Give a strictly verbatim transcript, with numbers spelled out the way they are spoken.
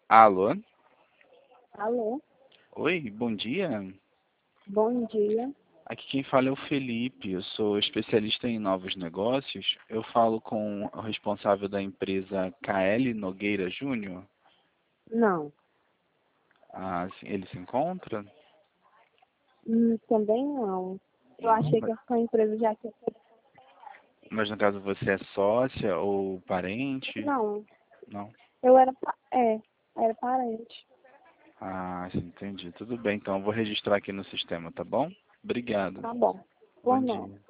Alô? Alô, Oi, bom dia. bom dia. Aqui quem fala é o Felipe, eu sou especialista em novos negócios. Eu falo com o responsável da empresa K L Nogueira Júnior. Não, Ah, sim, ele se encontra? hum, também não. Eu Não, achei mas, que a sua empresa já tinha. mas no caso você é sócia ou parente? Não, Não? eu era, pa- é, era parente. Ah, sim, entendi. Tudo bem, então eu vou registrar aqui no sistema, tá bom? Obrigado. Tá bom. Bom Por não. dia.